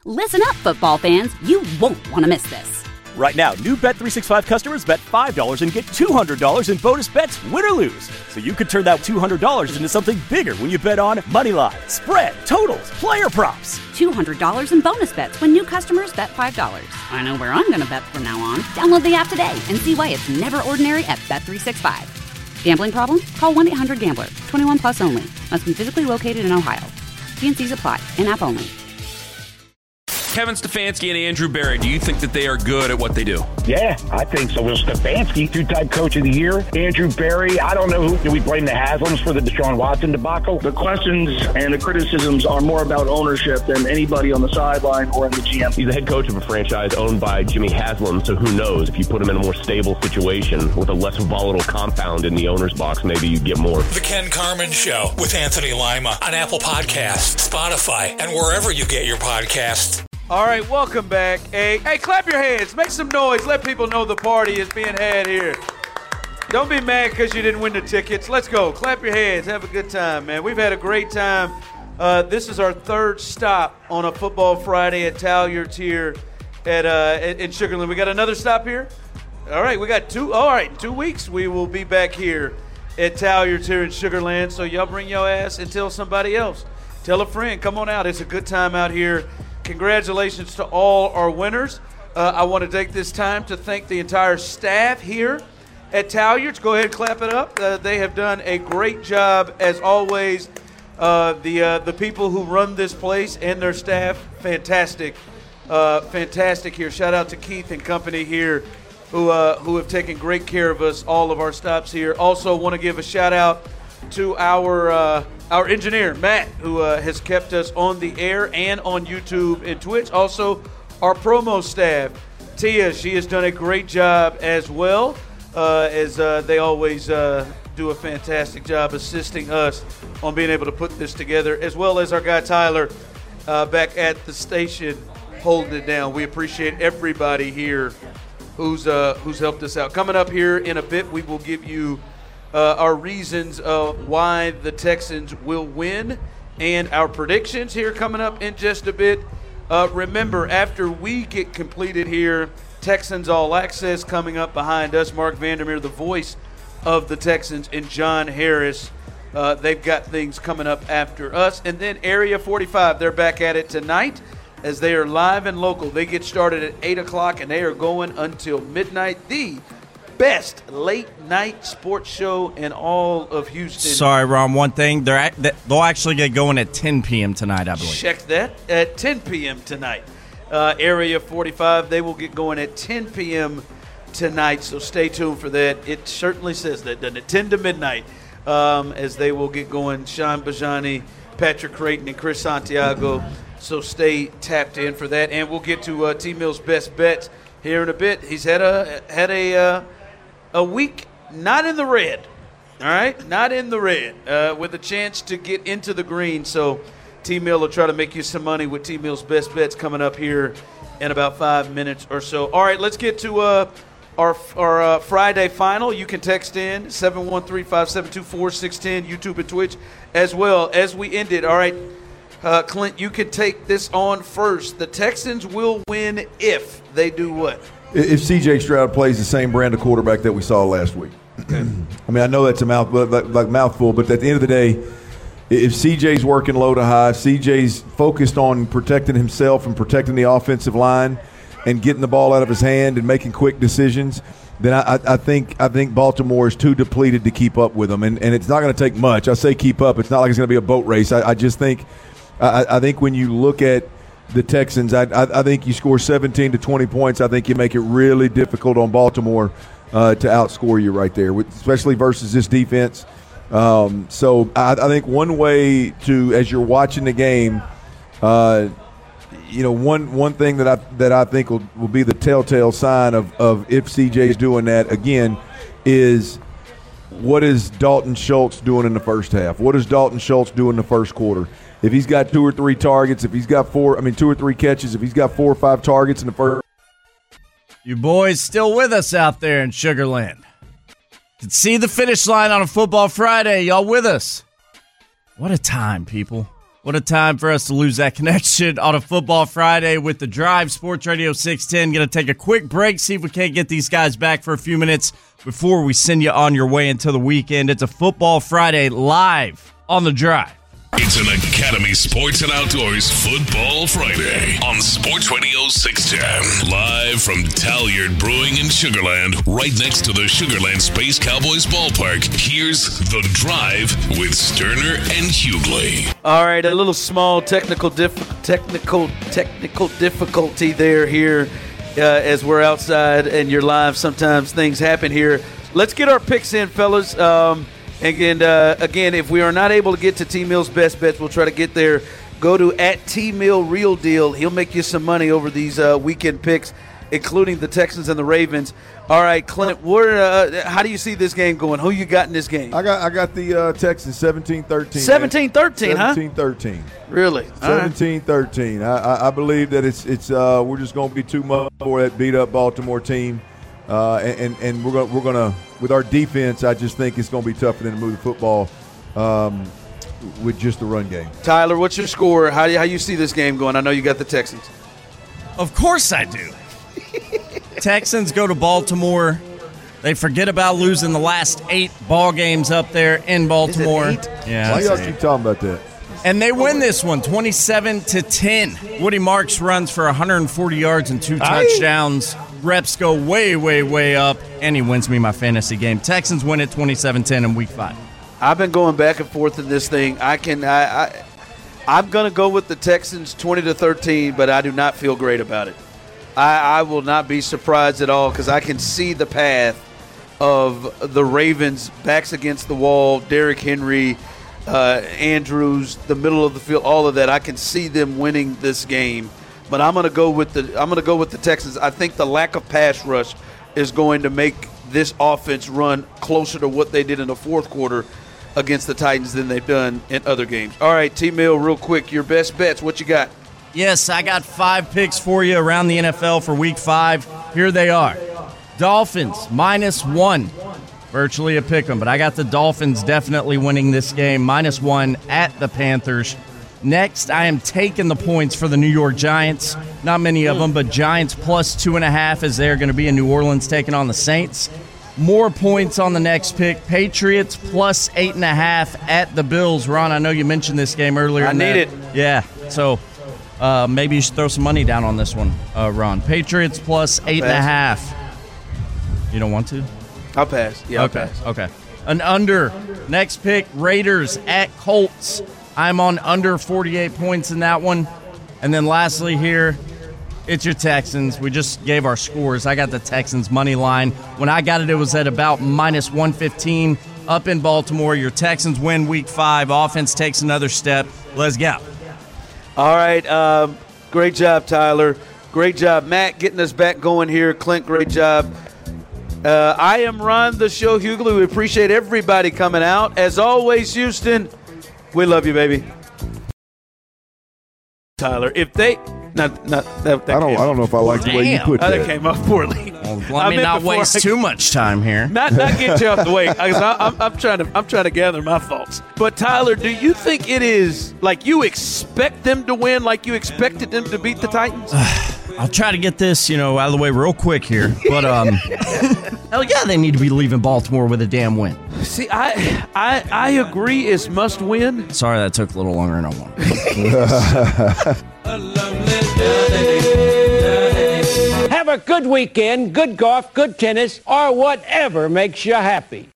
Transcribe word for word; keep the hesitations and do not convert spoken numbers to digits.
Listen up, football fans. You won't want to miss this. Right now, new Bet three sixty-five customers bet five dollars and get two hundred dollars in bonus bets, win or lose. So you could turn that two hundred dollars into something bigger when you bet on money line, spread, totals, player props. two hundred dollars in bonus bets when new customers bet five dollars. I know where I'm going to bet from now on. Download the app today and see why it's never ordinary at Bet three sixty-five. Gambling problem? Call one eight hundred gambler. twenty-one plus only. Must be physically located in Ohio. T and C's apply. In-app only. Kevin Stefanski and Andrew Berry, do you think that they are good at what they do? Yeah, I think so. Well, Stefanski, two-time coach of the year. Andrew Berry, I don't know who. Do we blame the Haslams for the Deshaun Watson debacle? The questions and the criticisms are more about ownership than anybody on the sideline or in the G M. He's the head coach of a franchise owned by Jimmy Haslam, so who knows? If you put him in a more stable situation with a less volatile compound in the owner's box, maybe you get more. The Ken Carman Show with Anthony Lima on Apple Podcasts, Spotify, and wherever you get your podcasts. All right, welcome back. Hey, hey, clap your hands. Make some noise. Let people know the party is being had here. Don't be mad because you didn't win the tickets. Let's go. Clap your hands. Have a good time, man. We've had a great time. Uh, this is our third stop on a Football Friday at Talyards here at uh, in Sugar Land. We got another stop here? All right, we got two. All right, two weeks. We will be back here at Talyards here in Sugar Land. So y'all bring your ass and tell somebody else. Tell a friend. Come on out. It's a good time out here. Congratulations to all our winners. Uh, I want to take this time to thank the entire staff here at Talyards. Go ahead and clap it up. Uh, they have done a great job, as always. Uh, the uh, the people who run this place and their staff, fantastic, uh, fantastic here. Shout out to Keith and company here, who uh, who have taken great care of us, all of our stops here. Also want to give a shout out to our uh, our engineer, Matt, who uh, has kept us on the air and on YouTube and Twitch. Also, our promo staff, Tia, she has done a great job as well, uh, as uh, they always uh, do a fantastic job assisting us on being able to put this together, as well as our guy Tyler uh, back at the station holding it down. We appreciate everybody here who's uh, who's helped us out. Coming up here in a bit, we will give you Uh, our reasons of why the Texans will win and our predictions here coming up in just a bit. Uh, remember, after we get completed here, Texans All Access coming up behind us. Mark Vandermeer, the voice of the Texans, and John Harris. Uh, they've got things coming up after us. And then Area forty-five, they're back at it tonight as they are live and local. They get started at eight o'clock, and they are going until midnight. The best late-night sports show in all of Houston. Sorry, Ron, one thing. They're at, they'll actually get going at ten p.m. tonight, I believe. Check that. At ten p.m. tonight. Uh, Area forty-five, they will get going at ten p.m. tonight, so stay tuned for that. It certainly says that, doesn't it? ten to midnight, um, as they will get going. Sean Bajani, Patrick Creighton, and Chris Santiago, so stay tapped in for that. And we'll get to uh, T-Mill's best bets here in a bit. He's had a had a uh, a week not in the red, all right? Not in the red, uh, with a chance to get into the green. So T-Mill will try to make you some money with T-Mill's best bets coming up here in about five minutes or so. All right, let's get to uh, our our uh, Friday final. You can text in seven one three, five seven two, four six one zero, YouTube and Twitch as well as we end it. All right, uh, Clint, you can take this on first. The Texans will win if they do what? If C J Stroud plays the same brand of quarterback that we saw last week. Okay. I mean, I know that's a mouth, like, like mouthful, but at the end of the day, if C J's working low to high, C J's focused on protecting himself and protecting the offensive line and getting the ball out of his hand and making quick decisions, then I, I think I think Baltimore is too depleted to keep up with them, and, and it's not going to take much. I say keep up. It's not like it's going to be a boat race. I, I just think I, I think when you look at the Texans, I, I, I think you score seventeen to twenty points. I think you make it really difficult on Baltimore uh, to outscore you right there, especially versus this defense. Um, so I, I think one way to, as you're watching the game, uh, you know, one one thing that I that I think will, will be the telltale sign of, of if C J is doing that again is what is Dalton Schultz doing in the first half? What does Dalton Schultz do in the first quarter? If he's got two or three targets, if he's got four, I mean, two or three catches, if he's got four or five targets in the first. You boys still with us out there in Sugar Land. Can see the finish line on a Football Friday. Y'all with us? What a time, people. What a time for us to lose that connection on a Football Friday with The Drive. Sports Radio six ten. Going to take a quick break, see if we can't get these guys back for a few minutes before we send you on your way until the weekend. It's a Football Friday live on The Drive. It's an Academy Sports and Outdoors Football Friday on Sports Radio six ten. Live from Talliard Brewing in Sugar Land, right next to the Sugar Land Space Cowboys ballpark. Here's The Drive with Sterner and Hughley. All right, a little small technical diff- technical technical difficulty there here uh, as we're outside and you're live. Sometimes things happen here. Let's get our picks in, fellas. Um, And, uh, again, if we are not able to get to T-Mill's best bets, we'll try to get there. Go to at T-Mill Real Deal. He'll make you some money over these uh, weekend picks, including the Texans and the Ravens. All right, Clint, where, uh, how do you see this game going? Who you got in this game? I got I got the uh, Texans seventeen thirteen. seventeen thirteen, huh? seventeen thirteen. Really? seventeen thirteen. I, I, I believe that it's it's uh, we're just going to be too much for that beat-up Baltimore team. Uh, and and we're gonna we're gonna with our defense, I just think it's gonna be tough for them to move the football um, with just the run game. Tyler, what's your score? How do you, how you see this game going? I know you got the Texans. Of course I do. Texans go to Baltimore. They forget about losing the last eight ball games up there in Baltimore. Is it eight? Yeah. Why y'all keep talking about that? And they win this one, twenty-seven to ten. Woody Marks runs for one hundred forty yards and two touchdowns. Reps go way, way, way up, and he wins me my fantasy game. Texans win it twenty-seven ten in week five. I've been going back and forth in this thing. I can, I, I I'm going to go with the Texans twenty to thirteen, but I do not feel great about it. I, I will not be surprised at all because I can see the path of the Ravens backs against the wall, Derrick Henry, uh, Andrews, the middle of the field, all of that. I can see them winning this game. But I'm going to go with the I'm going to go with the Texans. I think the lack of pass rush is going to make this offense run closer to what they did in the fourth quarter against the Titans than they've done in other games. All right, T-Mill, real quick, your best bets. What you got? Yes, I got five picks for you around the N F L for week five. Here they are. Dolphins, minus one. Virtually a pick 'em, but I got the Dolphins definitely winning this game. Minus one at the Panthers. Next, I am taking the points for the New York Giants. Not many of them, but Giants plus two and a half as they're going to be in New Orleans taking on the Saints. More points on the next pick. Patriots plus eight and a half at the Bills. Ron, I know you mentioned this game earlier. I need it. Yeah, so uh, maybe you should throw some money down on this one, uh, Ron. Patriots plus eight and a half. You don't want to? I'll pass. Yeah, I'll okay. pass. Okay. An under. Next pick, Raiders at Colts. I'm on under forty-eight points in that one. And then lastly here, it's your Texans. We just gave our scores. I got the Texans money line. When I got it, it was at about minus one fifteen up in Baltimore. Your Texans win week five. Offense takes another step. Let's go. All right. Um, great job, Tyler. Great job, Matt, getting us back going here. Clint, great job. Uh, I am Ron, the show Hughley. We appreciate everybody coming out. As always, Houston, we love you, baby. Tyler, if they not not that, that I don't I don't know if I like the way you put oh, that. that came off poorly. Well, let me not waste I, too much time here. Not not get you off the way. I, I'm, I'm trying to I'm trying to gather my thoughts. But Tyler, do you think it is like you expect them to win, like you expected them to beat the Titans? I'll try to get this, you know, out of the way real quick here. But um, hell yeah, they need to be leaving Baltimore with a damn win. See, I I I agree. It's must win. Sorry, that took a little longer than I wanted. Have a good weekend, good golf, good tennis, or whatever makes you happy.